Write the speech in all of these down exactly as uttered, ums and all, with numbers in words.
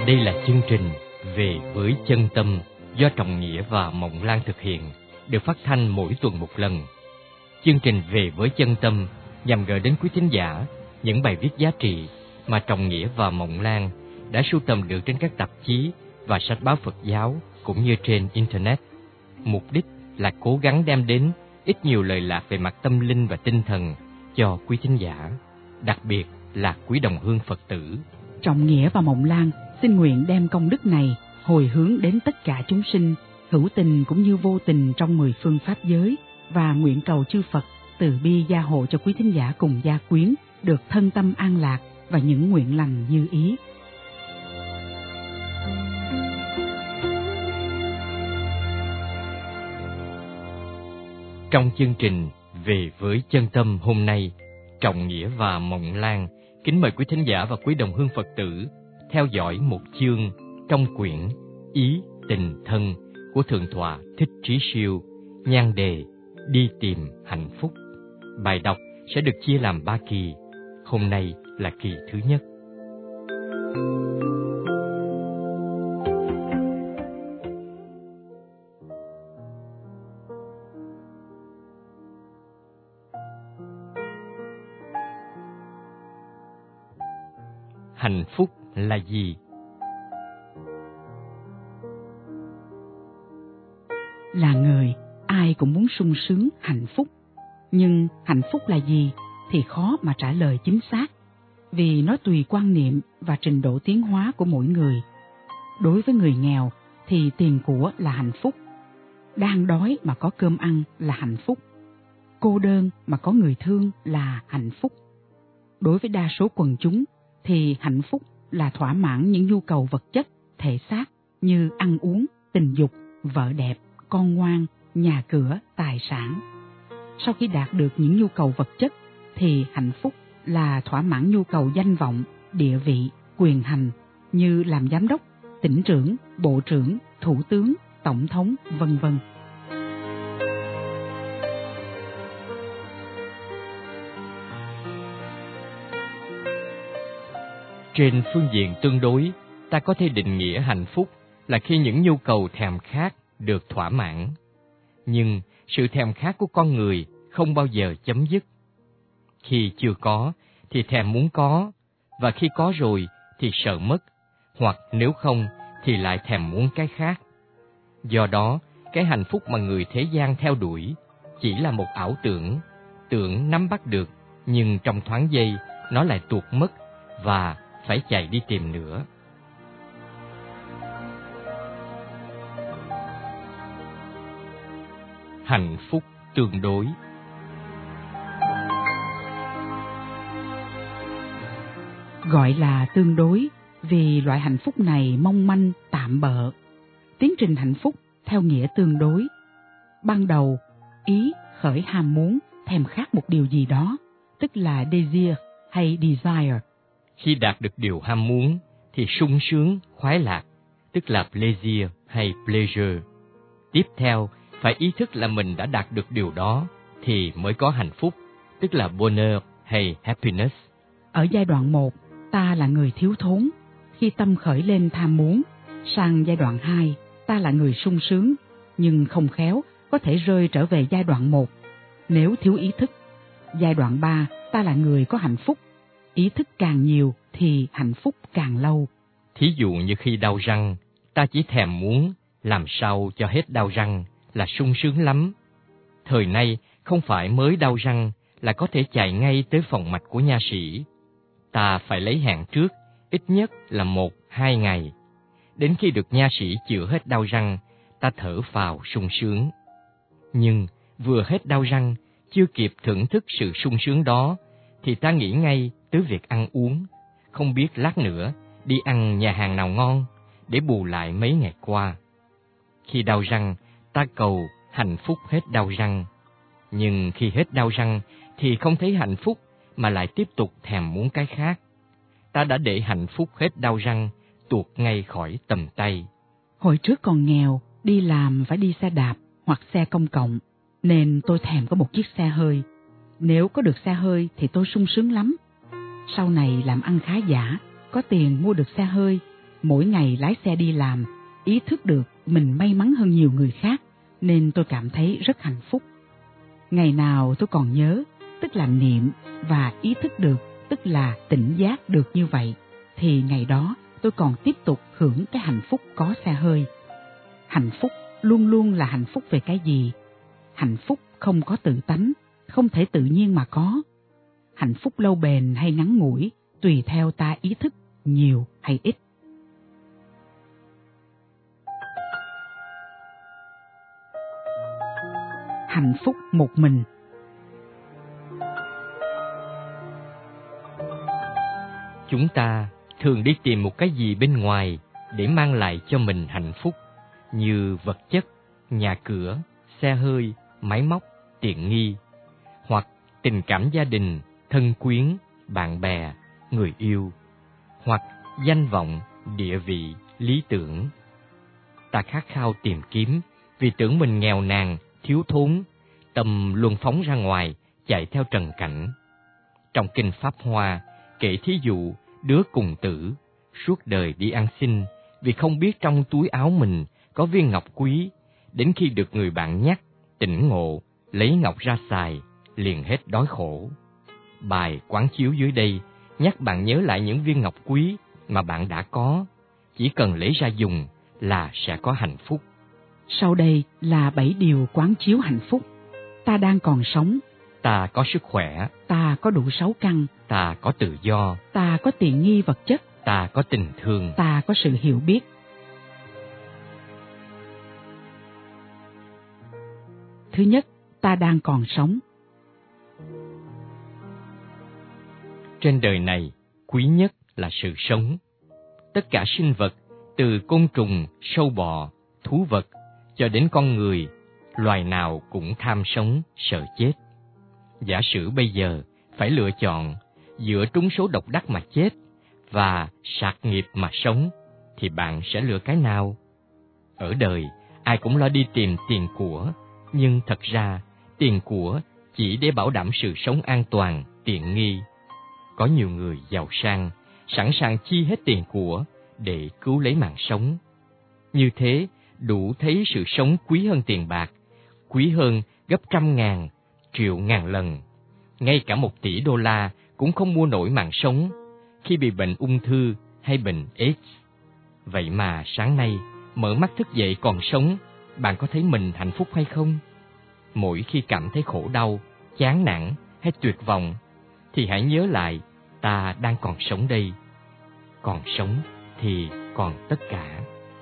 Đây là chương trình Về với chân tâm do Trọng Nghĩa và Mộng Lan thực hiện, được phát thanh mỗi tuần một lần. Chương trình Về với chân tâm nhằm gửi đến quý thính giả những bài viết giá trị mà Trọng Nghĩa và Mộng Lan đã sưu tầm được trên các tạp chí và sách báo Phật giáo cũng như trên Internet. Mục đích là cố gắng đem đến ít nhiều lời lạc về mặt tâm linh và tinh thần cho quý thính giả, đặc biệt là quý đồng hương Phật tử. Trọng Nghĩa và Mộng Lan xin nguyện đem công đức này hồi hướng đến tất cả chúng sinh, hữu tình cũng như vô tình trong mười phương pháp giới, và nguyện cầu chư Phật từ bi gia hộ cho quý thính giả cùng gia quyến được thân tâm an lạc và những nguyện lành như ý. Trong chương trình Về với chân tâm hôm nay, Trọng Nghĩa và Mộng Lan kính mời quý thính giả và quý đồng hương Phật tử theo dõi một chương trong quyển Ý Tình Thân của Thượng tọa Thích Trí Siêu, nhan đề Đi tìm hạnh phúc. Bài đọc sẽ được chia làm ba kỳ. Hôm nay là kỳ thứ nhất. Hạnh phúc là gì? Là người, ai cũng muốn sung sướng, hạnh phúc. Nhưng hạnh phúc là gì thì khó mà trả lời chính xác, vì nó tùy quan niệm và trình độ tiến hóa của mỗi người. Đối với người nghèo thì tiền của là hạnh phúc. Đang đói mà có cơm ăn là hạnh phúc. Cô đơn mà có người thương là hạnh phúc. Đối với đa số quần chúng thì hạnh phúc là thỏa mãn những nhu cầu vật chất, thể xác như ăn uống, tình dục, vợ đẹp, con ngoan, nhà cửa, tài sản. Sau khi đạt được những nhu cầu vật chất thì hạnh phúc là thỏa mãn nhu cầu danh vọng, địa vị, quyền hành như làm giám đốc, tỉnh trưởng, bộ trưởng, thủ tướng, tổng thống, vân vân. Trên phương diện tương đối, ta có thể định nghĩa hạnh phúc là khi những nhu cầu thèm khát được thỏa mãn. Nhưng sự thèm khát của con người không bao giờ chấm dứt. Khi chưa có thì thèm muốn có, và khi có rồi thì sợ mất, hoặc nếu không thì lại thèm muốn cái khác. Do đó, cái hạnh phúc mà người thế gian theo đuổi chỉ là một ảo tưởng, tưởng nắm bắt được, nhưng trong thoáng giây nó lại tuột mất và phải chạy đi tìm nữa. Hạnh phúc tương đối. Gọi là tương đối vì loại hạnh phúc này mong manh, tạm bợ. Tiến trình hạnh phúc theo nghĩa tương đối. Ban đầu, ý khởi ham muốn, thèm khát một điều gì đó, tức là desire hay desire. Khi đạt được điều ham muốn thì sung sướng, khoái lạc, tức là plaisir hay pleasure. Tiếp theo, phải ý thức là mình đã đạt được điều đó thì mới có hạnh phúc, tức là bonheur hay happiness. Ở giai đoạn một, ta là người thiếu thốn, khi tâm khởi lên tham muốn. Sang giai đoạn hai, ta là người sung sướng, nhưng không khéo có thể rơi trở về giai đoạn một nếu thiếu ý thức. Giai đoạn ba, ta là người có hạnh phúc. Ý thức càng nhiều thì hạnh phúc càng lâu. Thí dụ như khi đau răng, ta chỉ thèm muốn làm sao cho hết đau răng là sung sướng lắm. Thời nay không phải mới đau răng là có thể chạy ngay tới phòng mạch của nha sĩ. Ta phải lấy hẹn trước, ít nhất là một, hai ngày. Đến khi được nha sĩ chữa hết đau răng, ta thở phào sung sướng. Nhưng vừa hết đau răng, chưa kịp thưởng thức sự sung sướng đó, thì ta nghĩ ngay tới việc ăn uống, không biết lát nữa đi ăn nhà hàng nào ngon để bù lại mấy ngày qua. Khi đau răng, ta cầu hạnh phúc hết đau răng. Nhưng khi hết đau răng thì không thấy hạnh phúc mà lại tiếp tục thèm muốn cái khác. Ta đã để hạnh phúc hết đau răng tuột ngay khỏi tầm tay. Hồi trước còn nghèo, đi làm phải đi xe đạp hoặc xe công cộng, nên tôi thèm có một chiếc xe hơi. Nếu có được xe hơi thì tôi sung sướng lắm. Sau này làm ăn khá giả, có tiền mua được xe hơi, Mỗi ngày lái xe đi làm, ý thức được mình may mắn hơn nhiều người khác, nên tôi cảm thấy rất hạnh phúc. Ngày nào tôi còn nhớ, tức là niệm và ý thức được, tức là tỉnh giác được như vậy, thì ngày đó tôi còn tiếp tục hưởng cái hạnh phúc có xe hơi. Hạnh phúc luôn luôn là hạnh phúc về cái gì? Hạnh phúc không có tự tánh, không thể tự nhiên mà có. Hạnh phúc lâu bền hay ngắn ngủi, tùy theo ta ý thức nhiều hay ít. Hạnh phúc một mình. Chúng ta thường đi tìm một cái gì bên ngoài để mang lại cho mình hạnh phúc, như vật chất, nhà cửa, xe hơi, máy móc, tiện nghi, hoặc tình cảm gia đình, thân quyến, bạn bè, người yêu, hoặc danh vọng, địa vị, lý tưởng. Ta khát khao tìm kiếm vì tưởng mình nghèo nàn, thiếu thốn, tâm luôn phóng ra ngoài, chạy theo trần cảnh. Trong kinh Pháp Hoa kể thí dụ đứa cùng tử suốt đời đi ăn xin vì không biết trong túi áo mình có viên ngọc quý, đến khi được người bạn nhắc, tỉnh ngộ, lấy ngọc ra xài, liền hết đói khổ. Bài quán chiếu dưới đây nhắc bạn nhớ lại những viên ngọc quý mà bạn đã có, chỉ cần lấy ra dùng là sẽ có hạnh phúc. Sau đây là bảy điều quán chiếu hạnh phúc. Ta đang còn sống. Ta có sức khỏe. Ta có đủ sáu căn. Ta có tự do. Ta có tiện nghi vật chất. Ta có tình thương. Ta có sự hiểu biết. Thứ nhất, ta đang còn sống. Trên đời này, quý nhất là sự sống. Tất cả sinh vật, từ côn trùng, sâu bọ, thú vật, cho đến con người, loài nào cũng tham sống, sợ chết. Giả sử bây giờ phải lựa chọn giữa trúng số độc đắc mà chết và sạc nghiệp mà sống, thì bạn sẽ lựa cái nào? Ở đời, ai cũng lo đi tìm tiền của, nhưng thật ra tiền của chỉ để bảo đảm sự sống an toàn, tiện nghi. Có nhiều người giàu sang, sẵn sàng chi hết tiền của để cứu lấy mạng sống. Như thế, đủ thấy sự sống quý hơn tiền bạc, quý hơn gấp trăm ngàn, triệu ngàn lần. Ngay cả một tỷ đô la cũng không mua nổi mạng sống khi bị bệnh ung thư hay bệnh AIDS. Vậy mà sáng nay, mở mắt thức dậy còn sống, bạn có thấy mình hạnh phúc hay không? Mỗi khi cảm thấy khổ đau, chán nản hay tuyệt vọng, thì hãy nhớ lại, ta đang còn sống đây. Còn sống thì còn tất cả.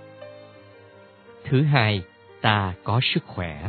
Thứ hai, ta có sức khỏe.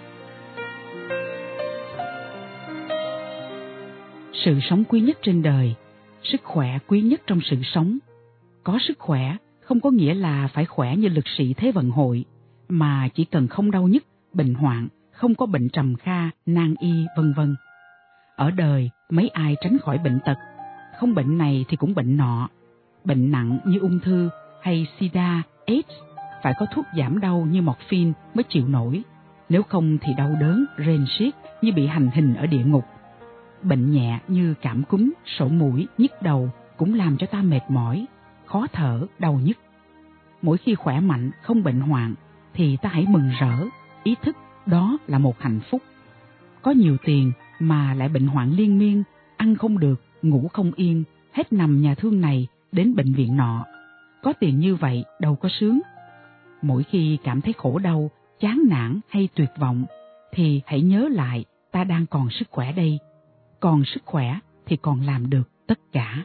Sự sống quý nhất trên đời, sức khỏe quý nhất trong sự sống. Có sức khỏe không có nghĩa là phải khỏe như lực sĩ Thế vận hội, mà chỉ cần không đau nhức, bệnh hoạn, không có bệnh trầm kha, nan y, vân vân. Ở đời, mấy ai tránh khỏi bệnh tật, không bệnh này thì cũng bệnh nọ. Bệnh nặng như ung thư hay sida, AIDS, phải có thuốc giảm đau như morphine mới chịu nổi, nếu không thì đau đớn, rên xiết như bị hành hình ở địa ngục. Bệnh nhẹ như cảm cúm, sổ mũi, nhức đầu cũng làm cho ta mệt mỏi, khó thở, đau nhức. Mỗi khi khỏe mạnh, không bệnh hoạn, thì ta hãy mừng rỡ, ý thức đó là một hạnh phúc. Có nhiều tiền mà lại bệnh hoạn liên miên, ăn không được, ngủ không yên, hết nằm nhà thương này đến bệnh viện nọ. Có tiền như vậy đâu có sướng. Mỗi khi cảm thấy khổ đau, chán nản hay tuyệt vọng, thì hãy nhớ lại ta đang còn sức khỏe đây. Còn sức khỏe thì còn làm được tất cả.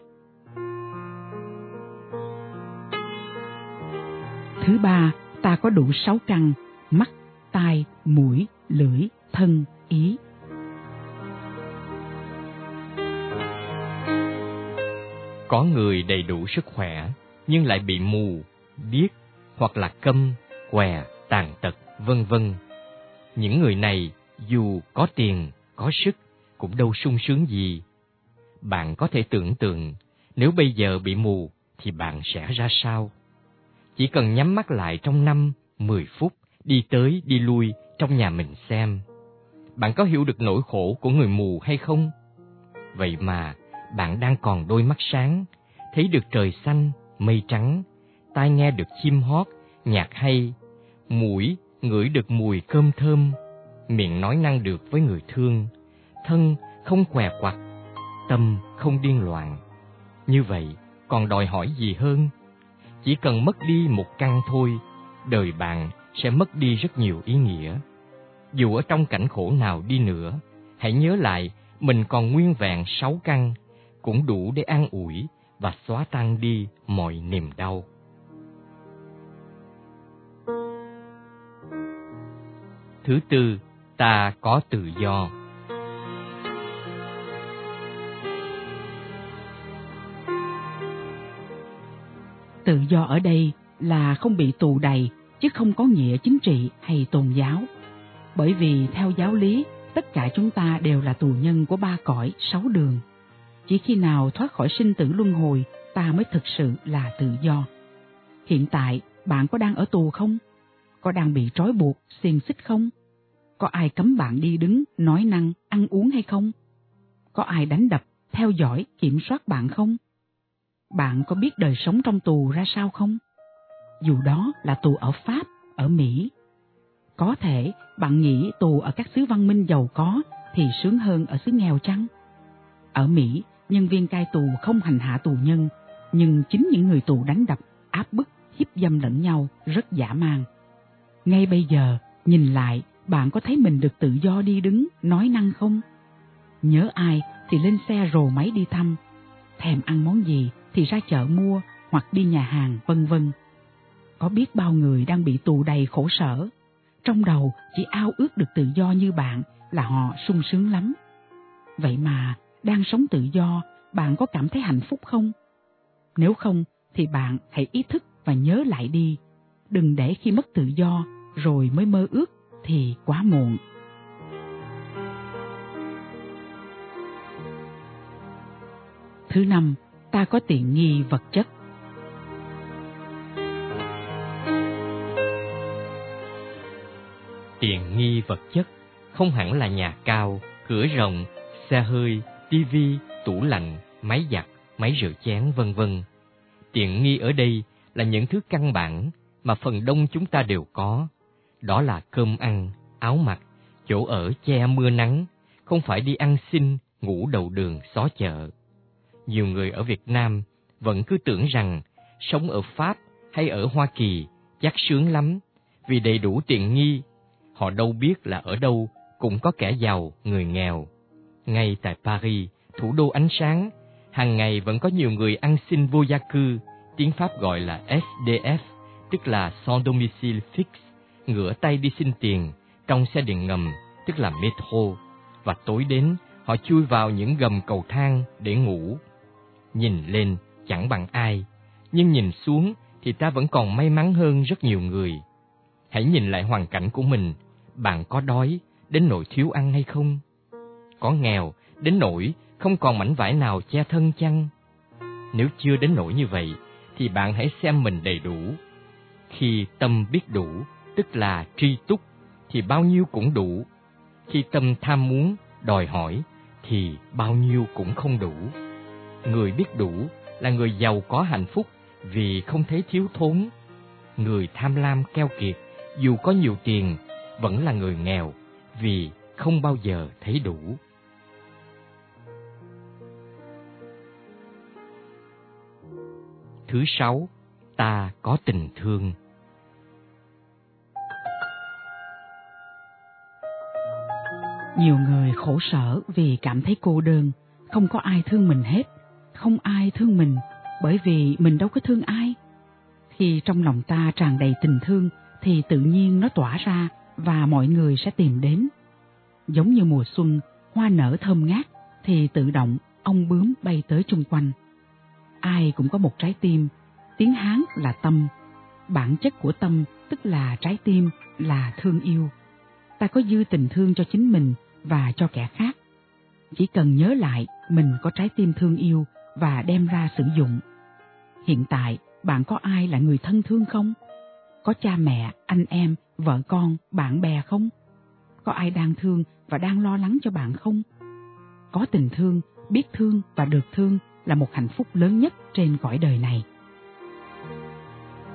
Thứ ba, ta có đủ sáu căn: mắt, tai, mũi, lưỡi, thân, ý. Có người đầy đủ sức khỏe nhưng lại bị mù, điếc hoặc là câm, què, tàn tật, vân vân. Những người này dù có tiền, có sức cũng đâu sung sướng gì. Bạn có thể tưởng tượng nếu bây giờ bị mù thì bạn sẽ ra sao? Chỉ cần nhắm mắt lại trong năm, mười phút, đi tới đi lui trong nhà mình xem. Bạn có hiểu được nỗi khổ của người mù hay không? Vậy mà bạn đang còn đôi mắt sáng, thấy được trời xanh, mây trắng, tai nghe được chim hót, nhạc hay, mũi ngửi được mùi cơm thơm, miệng nói năng được với người thương, thân không què quặt, tâm không điên loạn. Như vậy còn đòi hỏi gì hơn? Chỉ cần mất đi một căn thôi, đời bạn sẽ mất đi rất nhiều ý nghĩa. Dù ở trong cảnh khổ nào đi nữa, hãy nhớ lại mình còn nguyên vẹn sáu căn, cũng đủ để an ủi và xóa tan đi mọi niềm đau. Thứ tư, ta có tự do. Tự do ở đây là không bị tù đày, chứ không có nghĩa chính trị hay tôn giáo. Bởi vì theo giáo lý, tất cả chúng ta đều là tù nhân của ba cõi sáu đường. Chỉ khi nào thoát khỏi sinh tử luân hồi, ta mới thực sự là tự do. Hiện tại, bạn có đang ở tù không? Có đang bị trói buộc, xiềng xích không? Có ai cấm bạn đi đứng, nói năng, ăn uống hay không? Có ai đánh đập, theo dõi, kiểm soát bạn không? Bạn có biết đời sống trong tù ra sao không? Dù đó là tù ở Pháp, ở Mỹ. Có thể bạn nghĩ tù ở các xứ văn minh giàu có thì sướng hơn ở xứ nghèo chăng? Ở Mỹ, nhân viên cai tù không hành hạ tù nhân, nhưng chính những người tù đánh đập, áp bức, hiếp dâm lẫn nhau rất dã man. Ngay bây giờ, nhìn lại, bạn có thấy mình được tự do đi đứng, nói năng không? Nhớ ai thì lên xe rồ máy đi thăm, thèm ăn món gì thì ra chợ mua hoặc đi nhà hàng, vân vân. Có biết bao người đang bị tù đầy khổ sở, trong đầu chỉ ao ước được tự do như bạn là họ sung sướng lắm. Vậy mà, đang sống tự do, bạn có cảm thấy hạnh phúc không? Nếu không, thì bạn hãy ý thức và nhớ lại đi. Đừng để khi mất tự do rồi mới mơ ước thì quá muộn. Thứ năm, ta có tiện nghi vật chất. Tiện nghi vật chất không hẳn là nhà cao, cửa rộng, xe hơi, tivi, tủ lạnh, máy giặt, máy rửa chén, vân vân. Tiện nghi ở đây là những thứ căn bản mà phần đông chúng ta đều có. Đó là cơm ăn, áo mặc, chỗ ở che mưa nắng, không phải đi ăn xin, ngủ đầu đường xó chợ. Nhiều người ở Việt Nam vẫn cứ tưởng rằng sống ở Pháp hay ở Hoa Kỳ chắc sướng lắm vì đầy đủ tiện nghi. Họ đâu biết là ở đâu cũng có kẻ giàu, người nghèo. Ngay tại Paris, thủ đô ánh sáng, hàng ngày vẫn có nhiều người ăn xin vô gia cư, tiếng Pháp gọi là ét đê ép, tức là sans domicile fixe, ngửa tay đi xin tiền trong xe điện ngầm, tức là metro, và tối đến họ chui vào những gầm cầu thang để ngủ. Nhìn lên chẳng bằng ai, nhưng nhìn xuống thì ta vẫn còn may mắn hơn rất nhiều người. Hãy nhìn lại hoàn cảnh của mình, bạn có đói đến nỗi thiếu ăn hay không? Có nghèo đến nỗi không còn mảnh vải nào che thân chăng? Nếu chưa đến nỗi như vậy, thì bạn hãy xem mình đầy đủ. Khi tâm biết đủ, tức là tri túc, thì bao nhiêu cũng đủ. Khi tâm tham muốn, đòi hỏi, thì bao nhiêu cũng không đủ. Người biết đủ là người giàu có hạnh phúc vì không thấy thiếu thốn. Người tham lam keo kiệt, dù có nhiều tiền, vẫn là người nghèo vì không bao giờ thấy đủ. Thứ sáu, ta có tình thương. Nhiều người khổ sở vì cảm thấy cô đơn, không có ai thương mình hết, không ai thương mình bởi vì mình đâu có thương ai. Khi trong lòng ta tràn đầy tình thương thì tự nhiên nó tỏa ra và mọi người sẽ tìm đến. Giống như mùa xuân, hoa nở thơm ngát thì tự động ong bướm bay tới chung quanh. Ai cũng có một trái tim, tiếng Hán là tâm. Bản chất của tâm tức là trái tim, là thương yêu. Ta có dư tình thương cho chính mình và cho kẻ khác. Chỉ cần nhớ lại mình có trái tim thương yêu và đem ra sử dụng. Hiện tại, bạn có ai là người thân thương không? Có cha mẹ, anh em, vợ con, bạn bè không? Có ai đang thương và đang lo lắng cho bạn không? Có tình thương, biết thương và được thương là một hạnh phúc lớn nhất trên cõi đời này.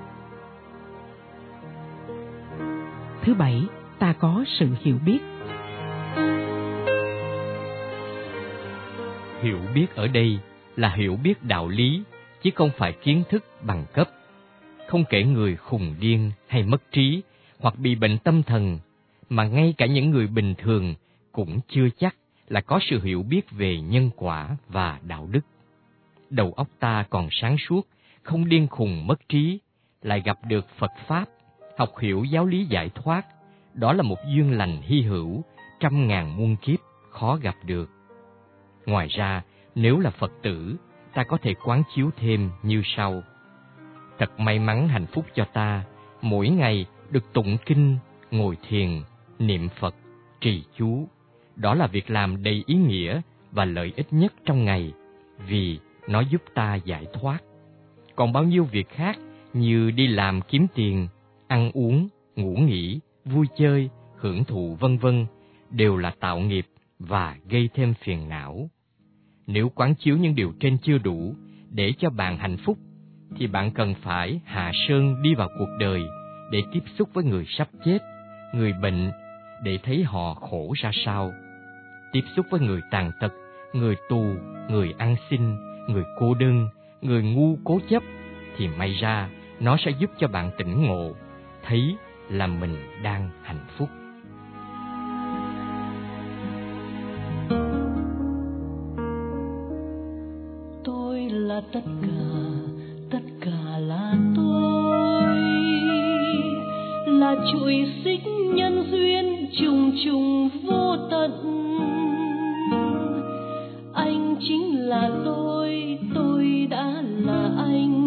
thứ bảy, ta có sự hiểu biết. Hiểu biết ở đây là hiểu biết đạo lý, chứ không phải kiến thức bằng cấp. Không kể người khùng điên hay mất trí hoặc bị bệnh tâm thần, mà ngay cả những người bình thường cũng chưa chắc là có sự hiểu biết về nhân quả và đạo đức. Đầu óc ta còn sáng suốt, không điên khùng mất trí, lại gặp được Phật Pháp, học hiểu giáo lý giải thoát, đó là một duyên lành hy hữu, trăm ngàn muôn kiếp khó gặp được. Ngoài ra, nếu là Phật tử, ta có thể quán chiếu thêm như sau. Thật may mắn hạnh phúc cho ta, mỗi ngày được tụng kinh, ngồi thiền, niệm Phật, trì chú. Đó là việc làm đầy ý nghĩa và lợi ích nhất trong ngày, vì nó giúp ta giải thoát. Còn bao nhiêu việc khác như đi làm kiếm tiền, ăn uống, ngủ nghỉ, vui chơi, hưởng thụ vân vân đều là tạo nghiệp và gây thêm phiền não. Nếu quán chiếu những điều trên chưa đủ để cho bạn hạnh phúc, thì bạn cần phải hạ sơn đi vào cuộc đời để tiếp xúc với người sắp chết, người bệnh, để thấy họ khổ ra sao. Tiếp xúc với người tàn tật, người tù, người ăn xin, người cô đơn, người ngu cố chấp, thì may ra nó sẽ giúp cho bạn tỉnh ngộ, thấy là mình đang hạnh phúc. Tôi là tất cả, tất cả là tôi, là chuỗi xích nhân duyên trùng trùng vô tận. Anh chính là tôi, tôi đã là anh.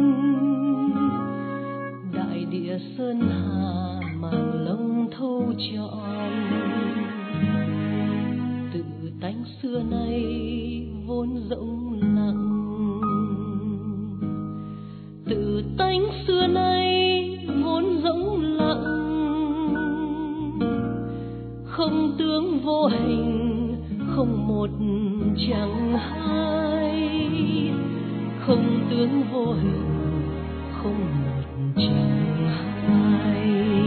Đại địa sơn hà màn lông thâu trọn, tự tánh xưa nay vốn rộng lặng. Tự tánh xưa nay vốn rỗng lặng, không tướng vô hình, không một chẳng hai. Không tướng vô hình, không một chẳng hai.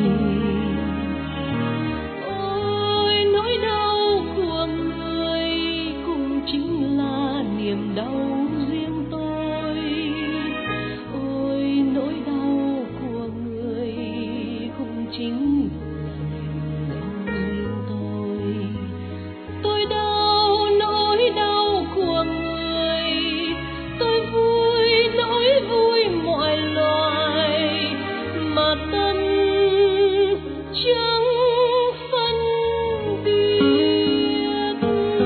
Ôi nỗi đau của người cũng chính là niềm đau riêng tôi. Ôi nỗi đau của người cũng chính là niềm đau riêng tôi. Tôi đau nỗi đau của người, tôi vui nỗi vui mọi loài, mà tâm chẳng phân biệt.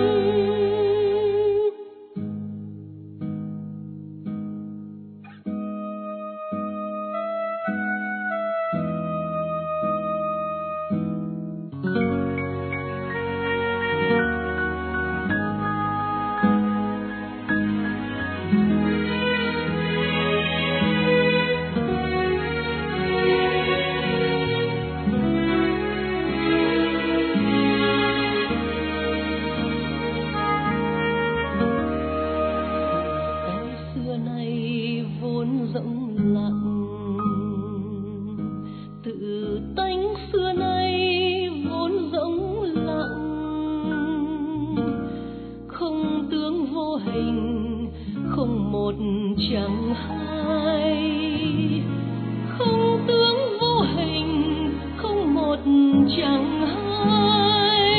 Không một chẳng hai. Không tướng vô hình, không một chẳng hai.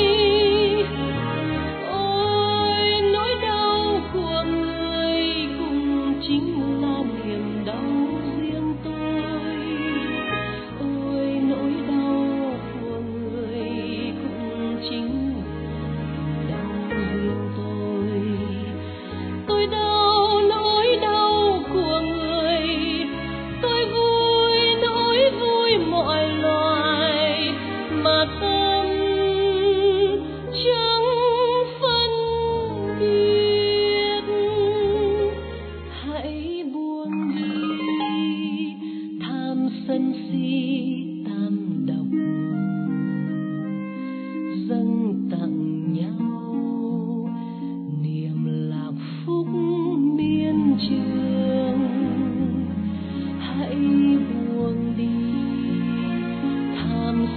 Ôi nỗi đau của người cũng chính là niềm đau riêng tôi. Ôi nỗi đau của người cũng chính là niềm đau riêng tôi. Tôi đau nỗi đau của người, tôi vui nỗi vui mọi loài, mà tâm chẳng phân biệt. Hãy buông đi tham sân si tam độc, dâng tặng nhau niềm lạc phúc miên trường. Hãy buông đi tham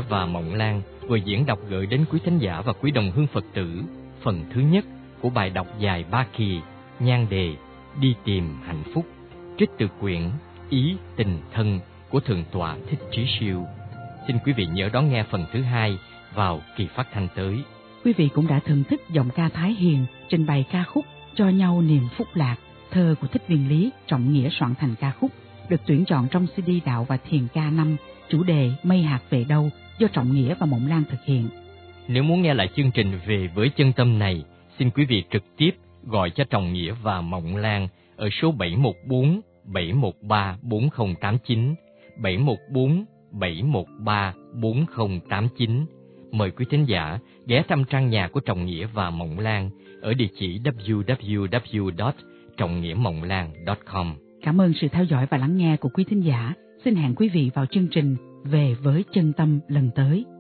và Mộng Lan vừa diễn đọc gửi đến quý thính giả và quý đồng hương Phật tử phần thứ nhất của bài đọc dài ba kỳ, nhan đề Đi tìm hạnh phúc, trích từ quyển Ý Tình Thân của Thượng tọa Thích Trí Siêu. Xin quý vị nhớ đón nghe phần thứ hai vào kỳ phát thanh tới. Quý vị cũng đã thưởng thức giọng ca Thái Hiền trình bày ca khúc Cho nhau niềm phúc lạc, thơ của Thích Viên Lý, Trọng Nghĩa soạn thành ca khúc, được tuyển chọn trong xê đê Đạo và Thiền ca năm, chủ đề Mây hạt về đâu, do Trọng Nghĩa và Mộng Lan thực hiện. Nếu muốn nghe lại chương trình Về với chân tâm này, xin quý vị trực tiếp gọi cho Trọng Nghĩa và Mộng Lan ở số bảy một bốn bảy một ba bốn không tám chín, bảy một bốn bảy một ba bốn không tám chín. Mời quý thính giả ghé thăm trang nhà của Trọng Nghĩa và Mộng Lan ở địa chỉ w w w chấm trọng nghĩa mộng lan chấm com. Cảm ơn sự theo dõi và lắng nghe của quý thính giả. Xin hẹn quý vị vào chương trình Về với chân tâm lần tới.